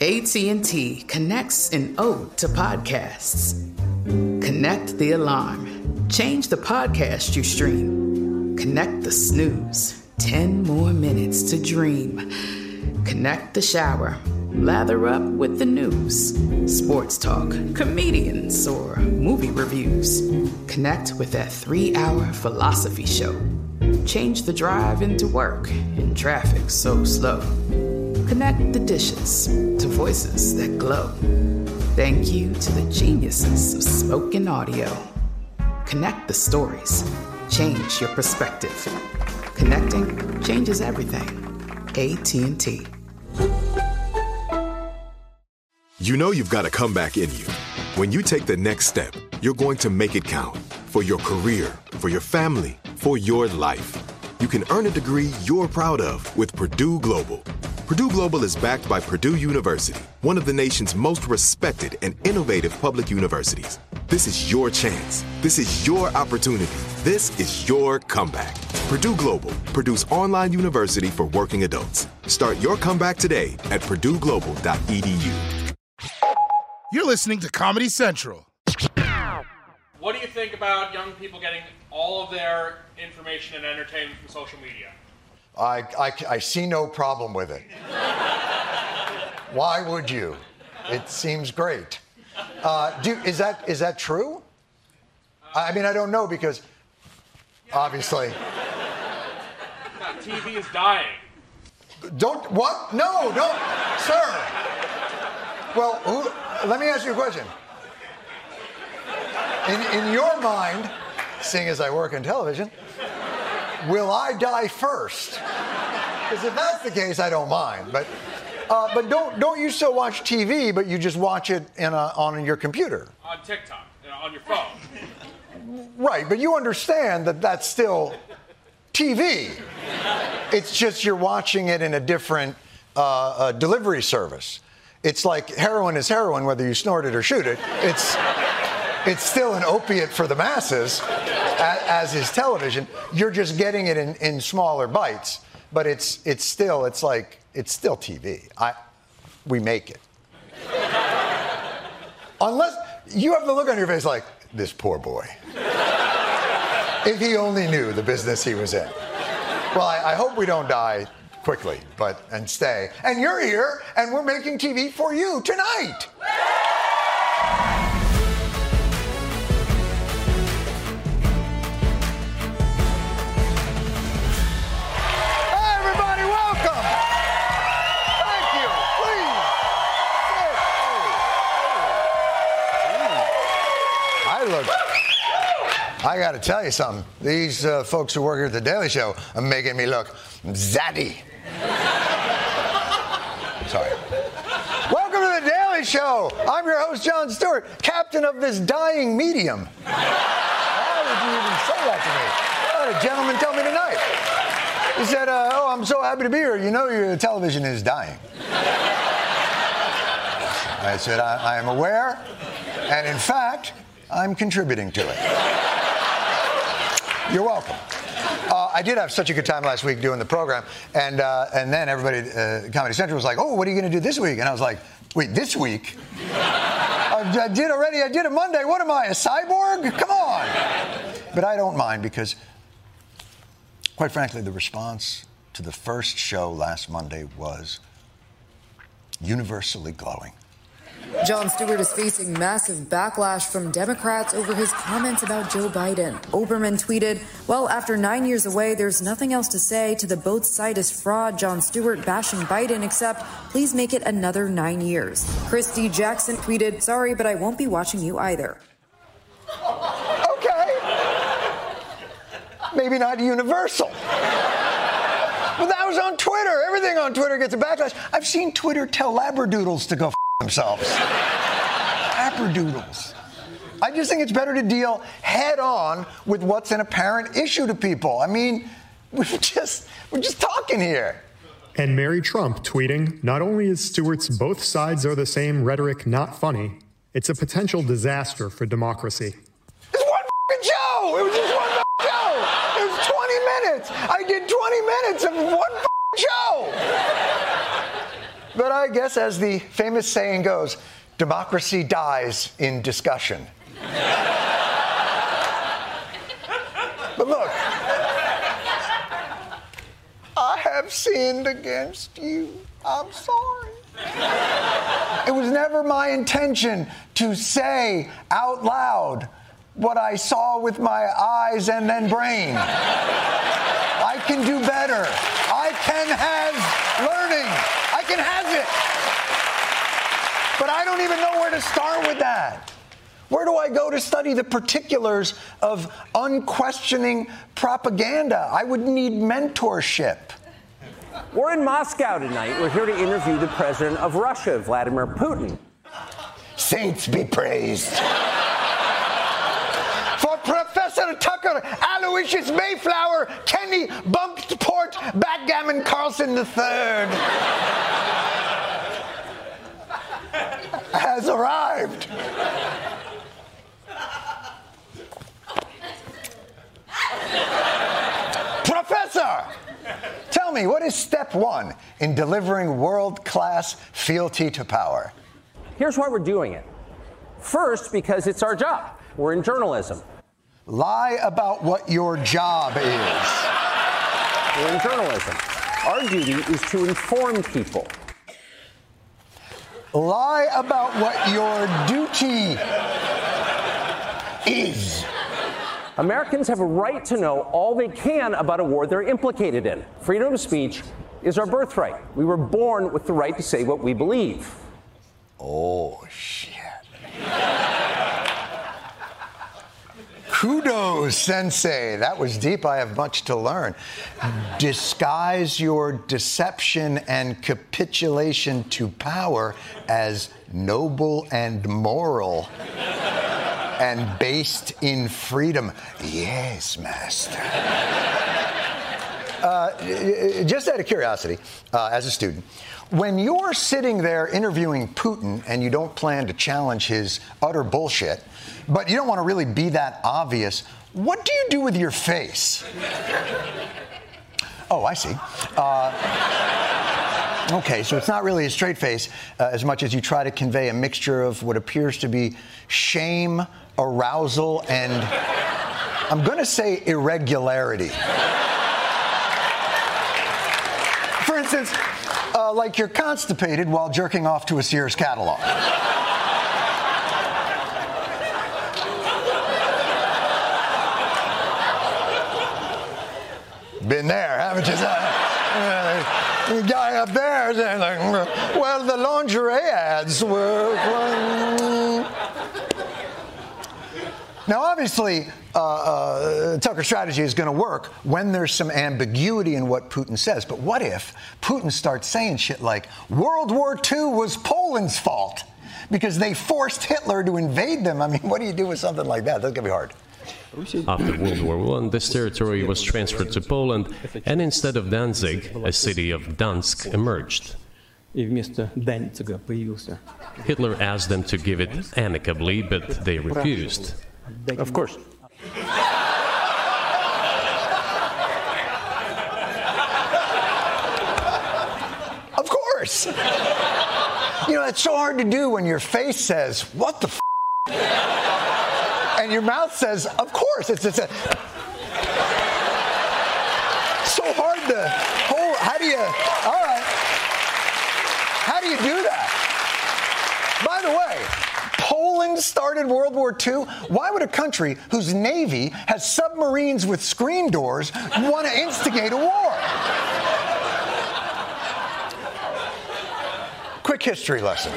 AT&T connects an ode to podcasts. Connect the alarm. Change the podcast you stream. Connect the snooze. 10 more minutes to dream. Connect the shower. Lather up with the news. Sports talk, comedians, or movie reviews. Connect with that 3-hour philosophy show. Change the drive into work in traffic so slow. Connect the dishes to voices that glow. Thank you to the geniuses of spoken audio. Connect the stories. Change your perspective. Connecting changes everything. AT&T. You know you've got a comeback in you. When you take the next step, you're going to make it count. For your career, for your family, for your life. You can earn a degree you're proud of with Purdue Global. Purdue Global is backed by Purdue University, one of the nation's most respected and innovative public universities. This is your chance. This is your opportunity. This is your comeback. Purdue Global, Purdue's online university for working adults. Start your comeback today at purdueglobal.edu. You're listening to Comedy Central. What do you think about young people getting all of their information and entertainment from social media? I see no problem with it. Why would you? It seems great. Is that true? I mean, I don't know because obviously. TV is dying. Don't, what? No, don't, sir. Well, let me ask you a question. In your mind, seeing as I work in television, will I die first? Because if that's the case, I don't mind. But don't you still watch TV, but you just watch it on your computer? On TikTok, on your phone. Right, but you understand that that's still TV. It's just you're watching it in a different delivery service. It's like heroin is heroin, whether you snort it or shoot it. It's still an opiate for the masses, as is television. You're just getting it in smaller bites, but it's still TV. We make it. Unless you have the look on your face like, this poor boy. If he only knew the business he was in. Well, I hope we don't die quickly, and stay. And you're here, and we're making TV for you tonight. I got to tell you something. These folks who work here at The Daily Show are making me look zaddy. Sorry. Welcome to The Daily Show. I'm your host, Jon Stewart, captain of this dying medium. Why would you even say that to me? I had a gentleman tell me tonight. He said, I'm so happy to be here. You know your television is dying. I said, I am aware, and in fact, I'm contributing to it. You're welcome. I did have such a good time last week doing the program, and then everybody, Comedy Central was like, oh, what are you going to do this week? And I was like, wait, this week? I did already. I did it Monday. What am I, a cyborg? Come on. But I don't mind because, quite frankly, the response to the first show last Monday was universally glowing. Jon Stewart is facing massive backlash from Democrats over his comments about Joe Biden. Olbermann tweeted, well, after 9 years away, there's nothing else to say to the both side is fraud Jon Stewart bashing Biden except please make it another 9 years. Christy Jackson tweeted, sorry, but I won't be watching you either. Okay. Maybe not universal. But that was on Twitter. Everything on Twitter gets a backlash. I've seen Twitter tell labradoodles to go themselves. Labradoodles. I just think it's better to deal head on with what's an apparent issue to people. I mean, we're just talking here. And Mary Trump tweeting, not only is Stewart's both sides are the same rhetoric not funny, it's a potential disaster for democracy. It's one f***ing show! It was just one f***ing show! It was 20 minutes! I did 20 minutes of one f***ing show! But I guess, as the famous saying goes, democracy dies in discussion. But look, I have sinned against you. I'm sorry. It was never my intention to say out loud what I saw with my eyes and then brain. I can do better. I can have learning. I can have it. But I don't even know where to start with that. Where do I go to study the particulars of unquestioning propaganda? I would need mentorship. We're in Moscow tonight. We're here to interview the president of Russia, Vladimir Putin. Saints be praised. For Professor Tucker Aloysius Mayflower Kenny Bunkport Backgammon Carlson III has arrived. Professor, tell me, what is step one in delivering world-class fealty to power? Here's why we're doing it. First, because it's our job. We're in journalism. Lie about what your job is. We're in journalism. Our duty is to inform people. Lie about what your duty is. Americans have a right to know all they can about a war they're implicated in. Freedom of speech is our birthright. We were born with the right to say what we believe. Oh, shit. Kudos, Sensei. That was deep. I have much to learn. Disguise your deception and capitulation to power as noble and moral and based in freedom. Yes, master. Just out of curiosity, as a student, when you're sitting there interviewing Putin and you don't plan to challenge his utter bullshit, but you don't want to really be that obvious, what do you do with your face? Oh, I see. Okay, so it's not really a straight face as much as you try to convey a mixture of what appears to be shame, arousal, and I'm going to say irregularity. For instance, like you're constipated while jerking off to a Sears catalog. Been there, haven't you? The guy up there saying, like, well, the lingerie ads were... Now, obviously, Tucker's strategy is going to work when there's some ambiguity in what Putin says. But what if Putin starts saying shit like, World War II was Poland's fault because they forced Hitler to invade them? I mean, what do you do with something like that? That's going to be hard. After World War I, this territory was transferred to Poland, and instead of Danzig, a city of Dansk emerged. Hitler asked them to give it amicably, but they refused. Of course. Of course. You know, it's so hard to do when your face says, what the f***? And your mouth says, of course. It's so hard to hold. How do you, all right. How do you do that? By the way, Poland started World War II. Why would a country whose navy has submarines with screen doors want to instigate a war? Quick history lesson.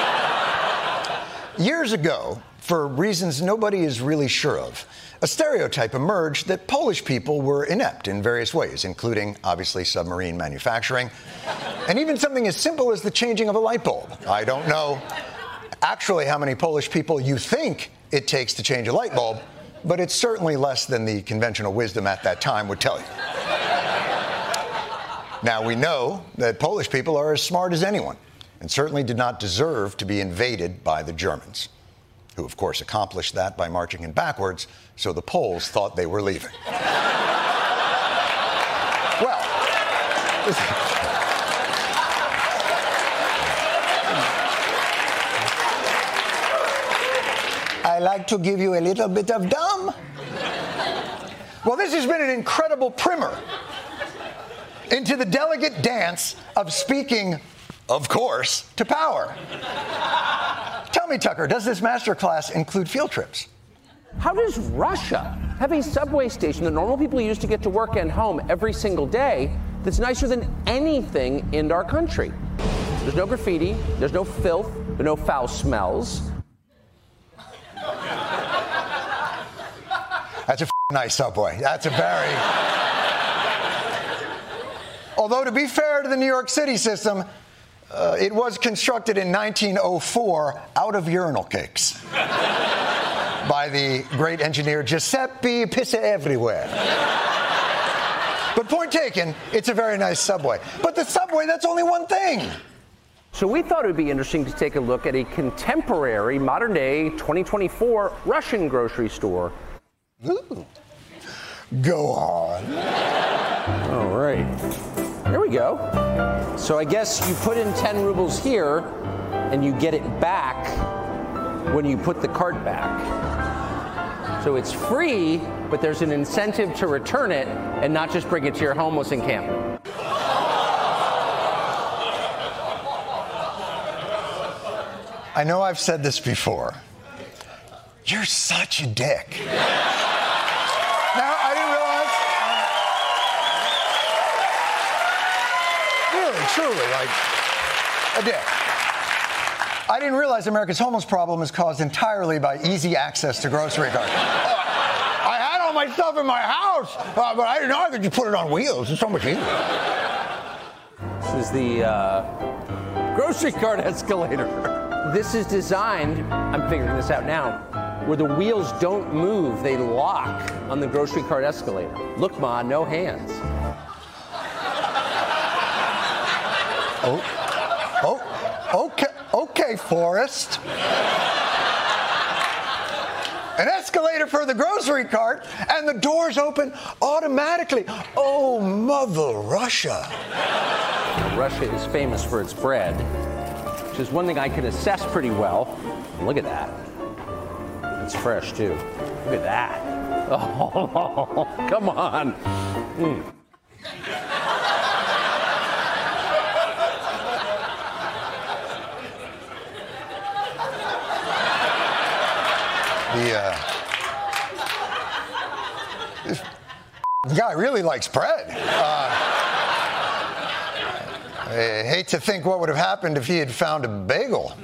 Years ago, for reasons nobody is really sure of, a stereotype emerged that Polish people were inept in various ways, including, obviously, submarine manufacturing, and even something as simple as the changing of a light bulb. I don't know actually how many Polish people you think it takes to change a light bulb, but it's certainly less than the conventional wisdom at that time would tell you. Now, we know that Polish people are as smart as anyone, and certainly did not deserve to be invaded by the Germans, who, of course, accomplished that by marching in backwards, so the Poles thought they were leaving. Well, like to give you a little bit of dumb? Well, this has been an incredible primer into the delicate dance of speaking, of course, to power. Tell me, Tucker, does this masterclass include field trips? How does Russia have a subway station that normal people use to get to work and home every single day that's nicer than anything in our country? There's no graffiti, there's no filth, there are no foul smells. That's a nice subway. That's a very... Although, to be fair to the New York City system, it was constructed in 1904 out of urinal cakes by the great engineer Giuseppe Pissa Everywhere. But point taken, it's a very nice subway. But the subway, that's only one thing. So we thought it would be interesting to take a look at a contemporary, modern-day, 2024 Russian grocery store. Ooh. Go on. All right. There we go. So I guess you put in 10 rubles here, and you get it back when you put the cart back. So it's free, but there's an incentive to return it and not just bring it to your homeless encampment. I know I've said this before. You're such a dick. Now, I didn't realize... Really, truly, like, a dick. I didn't realize America's homeless problem is caused entirely by easy access to grocery carts. I had all my stuff in my house, but I didn't know I could just put it on wheels. It's so much easier. This is the grocery cart escalator. This is designed, I'm figuring this out now, where the wheels don't move, they lock on the grocery cart escalator. Look, Ma, no hands. Okay, Forrest. An escalator for the grocery cart, and the doors open automatically. Oh, Mother Russia. Russia is famous for its bread, which is one thing I can assess pretty well. Look at that. It's fresh, too. Look at that. Oh, come on. The guy really likes bread. I hate to think what would have happened if he had found a bagel.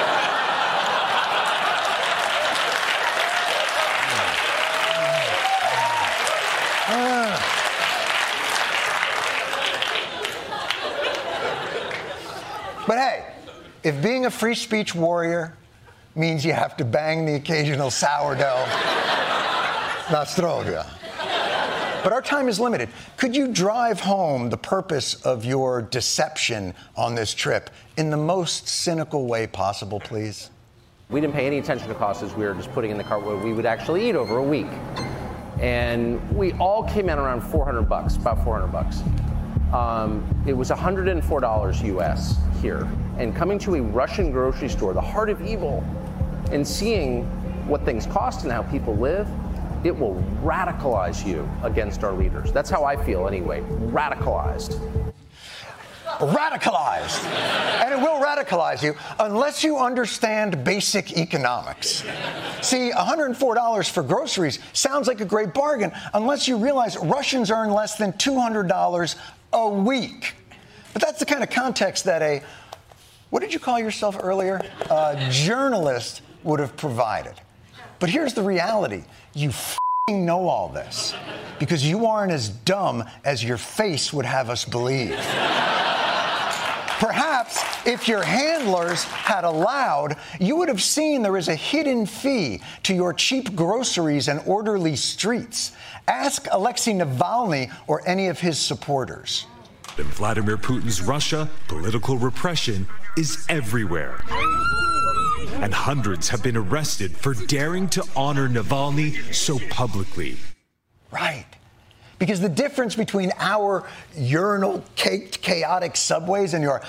But hey, if being a free speech warrior means you have to bang the occasional sourdough, Nostrovia. But our time is limited. Could you drive home the purpose of your deception on this trip in the most cynical way possible, please? We didn't pay any attention to costs as we were just putting in the cart what we would actually eat over a week. And we all came in around $400, about $400. It was $104 US here. And coming to a Russian grocery store, the heart of evil, and seeing what things cost and how people live, it will radicalize you against our leaders. That's how I feel anyway, radicalized. Radicalized. And it will radicalize you unless you understand basic economics. See, $104 for groceries sounds like a great bargain unless you realize Russians earn less than $200 a week. But that's the kind of context that what did you call yourself earlier? A journalist would have provided. But here's the reality. You know all this because you aren't as dumb as your face would have us believe. Perhaps if your handlers had allowed, you would have seen there is a hidden fee to your cheap groceries and orderly streets. Ask Alexei Navalny or any of his supporters. In Vladimir Putin's Russia, political repression is everywhere. And hundreds have been arrested for daring to honor Navalny so publicly. Right. Because the difference between our urinal-caked, chaotic subways and your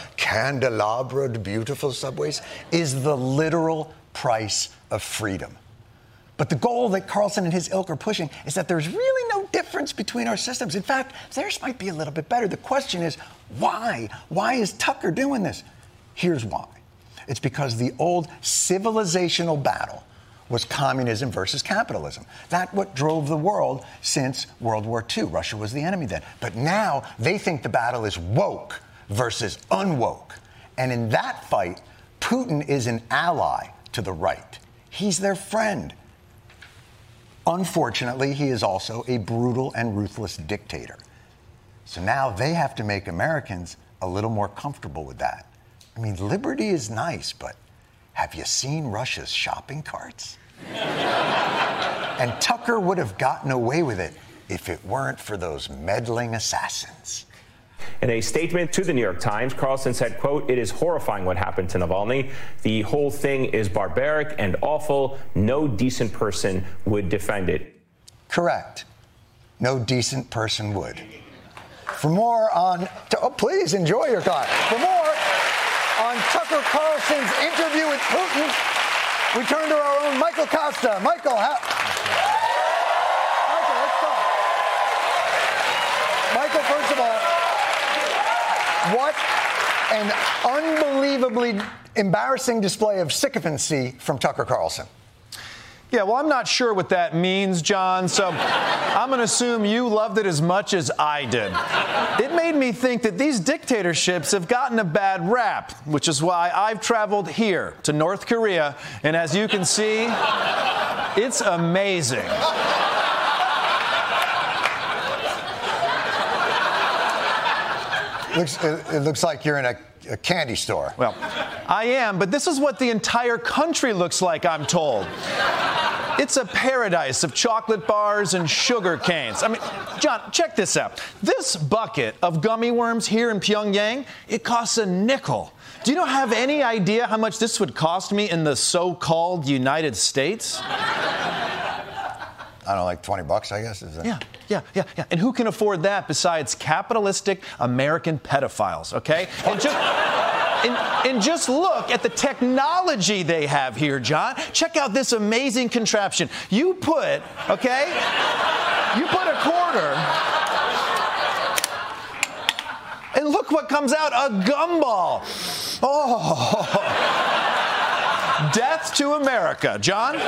candelabred, beautiful subways is the literal price of freedom. But the goal that Carlson and his ilk are pushing is that there's really no difference between our systems. In fact, theirs might be a little bit better. The question is, why? Why is Tucker doing this? Here's why. It's because the old civilizational battle was communism versus capitalism. That's what drove the world since World War II. Russia was the enemy then. But now they think the battle is woke versus unwoke. And in that fight, Putin is an ally to the right. He's their friend. Unfortunately, he is also a brutal and ruthless dictator. So now they have to make Americans a little more comfortable with that. I mean, liberty is nice, but have you seen Russia's shopping carts? And Tucker would have gotten away with it if it weren't for those meddling assassins. In a statement to the New York Times, Carlson said, quote, "It is horrifying what happened to Navalny. The whole thing is barbaric and awful. No decent person would defend it." Correct. No decent person would. For more on... please enjoy your thought. For more on Tucker Carlson's interview with Putin, we turn to our own Michael Costa. Michael, let's talk. Michael, first of all, what an unbelievably embarrassing display of sycophancy from Tucker Carlson. Yeah, well, I'm not sure what that means, John, so I'm going to assume you loved it as much as I did. It made me think that these dictatorships have gotten a bad rap, which is why I've traveled here to North Korea, and as you can see, it's amazing. It looks like you're in a candy store. Well, I am, but this is what the entire country looks like, I'm told. It's a paradise of chocolate bars and sugar canes. I mean, John, check this out. This bucket of gummy worms here in Pyongyang, it costs a nickel. Do you have any idea how much this would cost me in the so-called United States? I don't know, like $20, I guess. Is that? Yeah. And who can afford that besides capitalistic American pedophiles, okay? And just look at the technology they have here, John. Check out this amazing contraption. You put a quarter, and look what comes out, a gumball. Oh, death to America, John.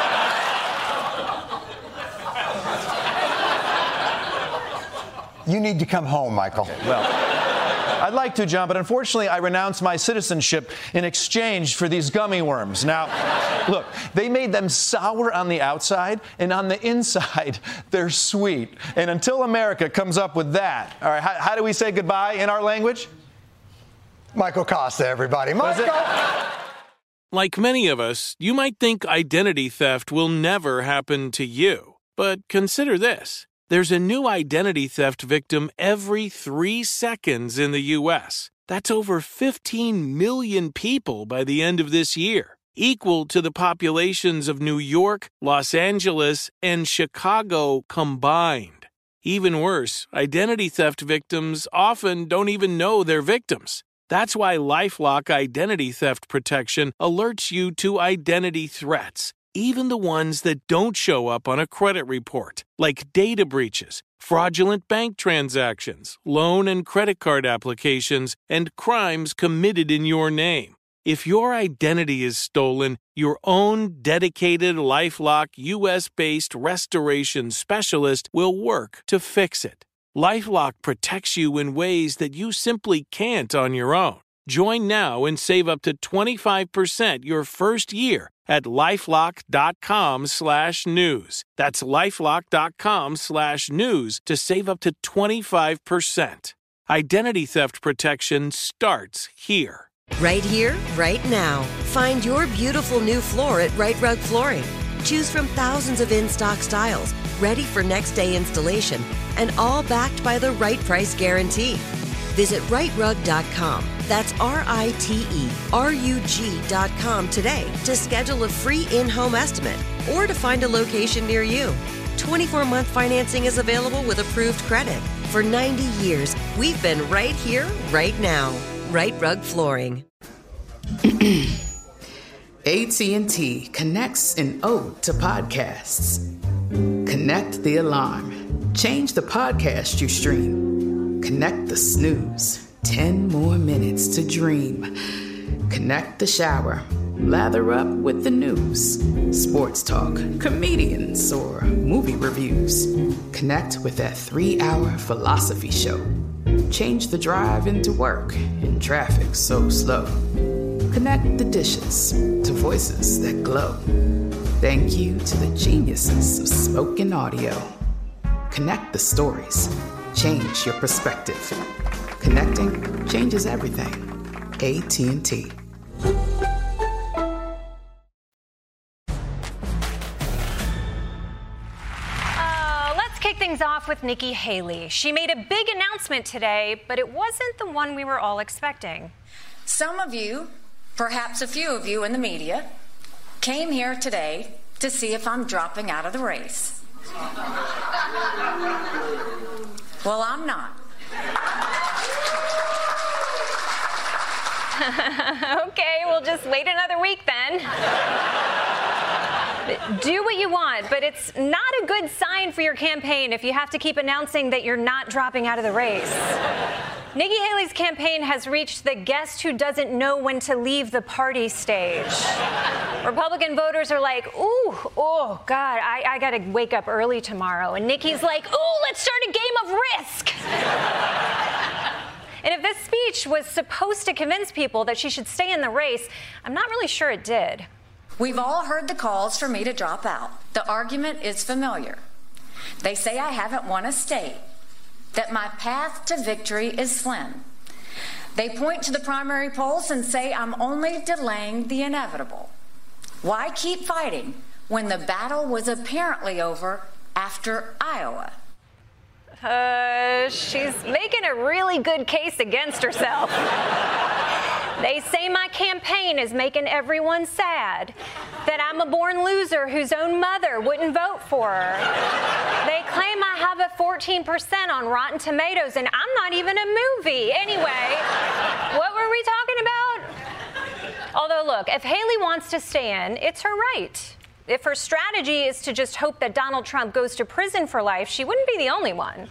You need to come home, Michael. Okay, well, I'd like to, John, but unfortunately I renounced my citizenship in exchange for these gummy worms. Now, look, they made them sour on the outside, and on the inside, they're sweet. And until America comes up with that, all right, how do we say goodbye in our language? Michael Costa, everybody. Michael! Like many of us, you might think identity theft will never happen to you. But consider this. There's a new identity theft victim every 3 seconds in the U.S. That's over 15 million people by the end of this year, equal to the populations of New York, Los Angeles, and Chicago combined. Even worse, identity theft victims often don't even know they're victims. That's why LifeLock Identity Theft Protection alerts you to identity threats, even the ones that don't show up on a credit report, like data breaches, fraudulent bank transactions, loan and credit card applications, and crimes committed in your name. If your identity is stolen, your own dedicated LifeLock U.S.-based restoration specialist will work to fix it. LifeLock protects you in ways that you simply can't on your own. Join now and save up to 25% your first year at LifeLock.com/news. That's LifeLock.com/news to save up to 25%. Identity theft protection starts here. Right here, right now. Find your beautiful new floor at Right Rug Flooring. Choose from thousands of in-stock styles, ready for next day installation, and all backed by the right price guarantee. Visit rightrug.com. That's RITERUG.com today to schedule a free in-home estimate or to find a location near you. 24-month financing is available with approved credit. For 90 years, we've been right here, right now. Right Rug Flooring. AT&T connects an ode to podcasts. Connect the alarm. Change the podcast you stream. Connect the snooze. 10 more minutes to dream. Connect the shower. Lather up with the news. Sports talk, comedians, or movie reviews. Connect with that 3-hour philosophy show. Change the drive into work in traffic so slow. Connect the dishes to voices that glow. Thank you to the geniuses of spoken audio. Connect the stories. Change your perspective. Connecting changes everything. AT&T. Let's kick things off with Nikki Haley. She made a big announcement today, but it wasn't the one we were all expecting. Some of you, perhaps a few of you in the media, came here today to see if I'm dropping out of the race. Well, I'm not. Okay, we'll just wait another week then. Do what you want, but it's not a good sign for your campaign if you have to keep announcing that you're not dropping out of the race. Nikki Haley's campaign has reached the guest who doesn't know when to leave the party stage. Republican voters are like, oh, God, I got to wake up early tomorrow. And Nikki's like, let's start a game of Risk. And if this speech was supposed to convince people that she should stay in the race, I'm not really sure it did. We've all heard the calls for me to drop out. The argument is familiar. They say I haven't won a state, that my path to victory is slim. They point to the primary polls and say I'm only delaying the inevitable. Why keep fighting when the battle was apparently over after Iowa? She's making a really good case against herself. They say my campaign is making everyone sad, that I'm a born loser whose own mother wouldn't vote for her. They claim I have a 14% on Rotten Tomatoes, and I'm not even a movie. Anyway, what were we talking about? Although, look, if Haley wants to stay in, it's her right. If her strategy is to just hope that Donald Trump goes to prison for life, she wouldn't be the only one.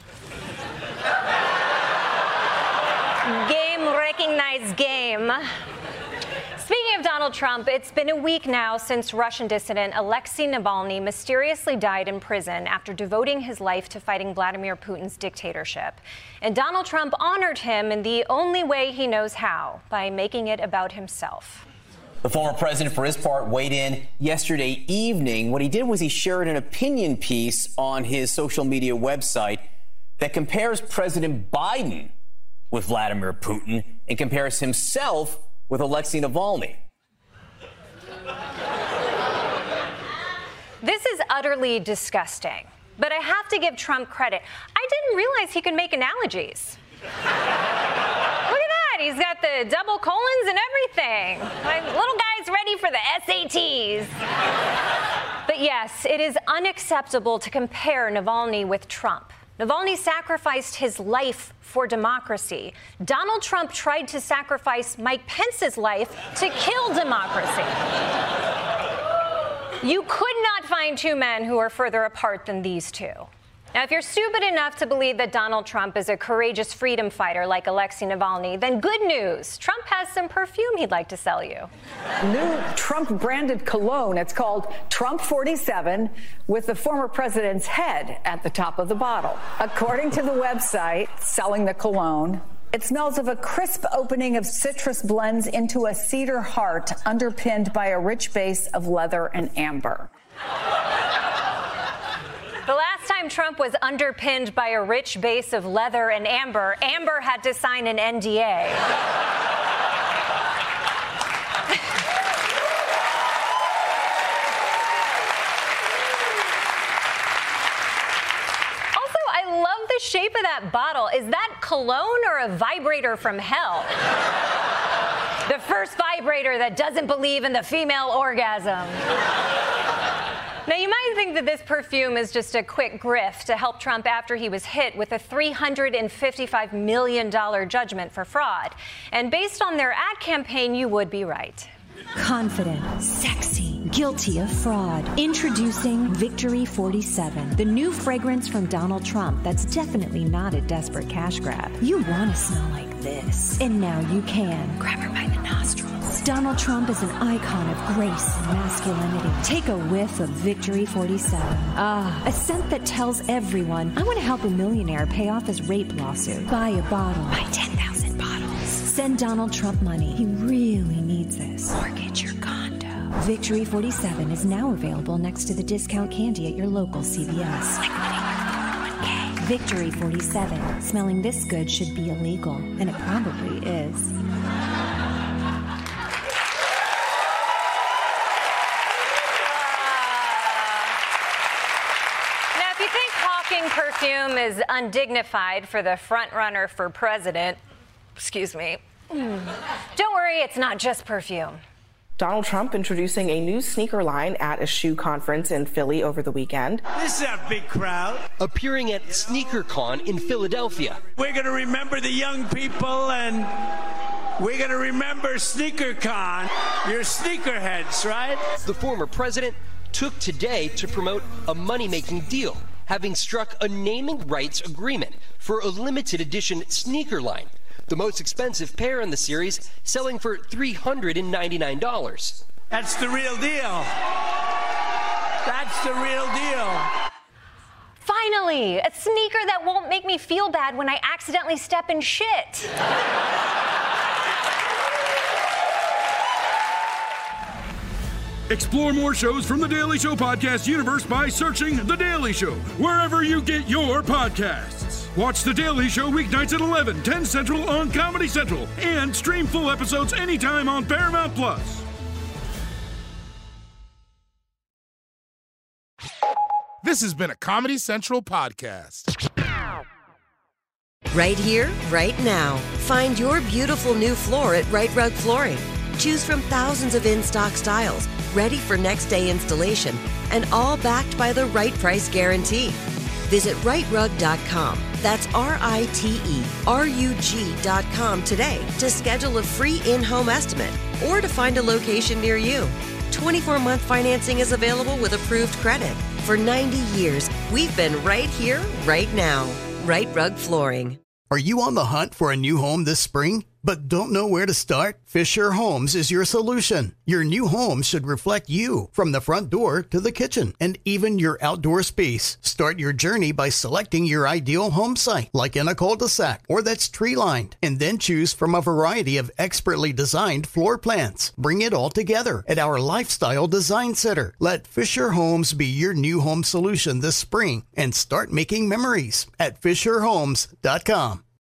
Game recognized game. Speaking of Donald Trump, it's been a week now since Russian dissident Alexei Navalny mysteriously died in prison after devoting his life to fighting Vladimir Putin's dictatorship. And Donald Trump honored him in the only way he knows how, by making it about himself. The former president, for his part, weighed in yesterday evening. What he did was he shared an opinion piece on his social media website that compares President Biden with Vladimir Putin and compares himself with Alexei Navalny. This is utterly disgusting, but I have to give Trump credit. I didn't realize he could make analogies. Look at that. He's got the double colons and everything. My little guy's ready for the SATs. But yes, it is unacceptable to compare Navalny with Trump. Navalny sacrificed his life for democracy. Donald Trump tried to sacrifice Mike Pence's life to kill democracy. You could not find two men who are further apart than these two. Now, if you're stupid enough to believe that Donald Trump is a courageous freedom fighter like Alexei Navalny, then good news. Trump has some perfume he'd like to sell you. New Trump-branded cologne. It's called Trump 47, with the former president's head at the top of the bottle. According to the website selling the cologne, it smells of a crisp opening of citrus blends into a cedar heart underpinned by a rich base of leather and amber. The last time Trump was underpinned by a rich base of leather and amber, Amber had to sign an NDA. Also, I love the shape of that bottle. Is that cologne or a vibrator from hell? The first vibrator that doesn't believe in the female orgasm. Now, you might think that this perfume is just a quick grift to help Trump after he was hit with a $355 million judgment for fraud. And based on their ad campaign, you would be right. Confident, sexy, guilty of fraud. Introducing Victory 47, the new fragrance from Donald Trump that's definitely not a desperate cash grab. You want to smell like this, and now you can. Grab her by the nostrils. Donald Trump is an icon of grace and masculinity. Take a whiff of Victory 47. A scent that tells everyone, I want to help a millionaire pay off his rape lawsuit. Buy a bottle. Buy 10,000 bottles. Send Donald Trump money. He really needs this. Mortgage your condo. Victory 47 is now available next to the discount candy at your local CVS. Like money your 401k. Victory 47. Smelling this good should be illegal, and it probably is. Perfume is undignified for the front runner for president. Excuse me. Don't worry, it's not just perfume. Donald Trump introducing a new sneaker line at a shoe conference in Philly over the weekend. This is a big crowd. Appearing at SneakerCon in Philadelphia. We're going to remember the young people, and we're going to remember SneakerCon. You're sneakerheads, right? The former president took today to promote a money-making deal, having struck a naming rights agreement for a limited edition sneaker line, the most expensive pair in the series, selling for $399. That's the real deal. That's the real deal. Finally, a sneaker that won't make me feel bad when I accidentally step in shit. Explore more shows from The Daily Show podcast universe by searching The Daily Show wherever you get your podcasts. Watch The Daily Show weeknights at 11, 10 Central on Comedy Central, and stream full episodes anytime on Paramount+. This has been a Comedy Central podcast. Right here, right now. Find your beautiful new floor at Right Rug Flooring. Choose from thousands of in-stock styles, ready for next day installation, and all backed by the right price guarantee. Visit rightrug.com. That's RITERUG.com today to schedule a free in-home estimate or to find a location near you. 24-month financing is available with approved credit. For 90 years, we've been right here, right now. Right Rug Flooring. Are you on the hunt for a new home this spring, but don't know where to start? Fisher Homes is your solution. Your new home should reflect you, from the front door to the kitchen and even your outdoor space. Start your journey by selecting your ideal home site, like in a cul-de-sac or that's tree-lined, and then choose from a variety of expertly designed floor plans. Bring it all together at our Lifestyle Design Center. Let Fisher Homes be your new home solution this spring and start making memories at FisherHomes.com.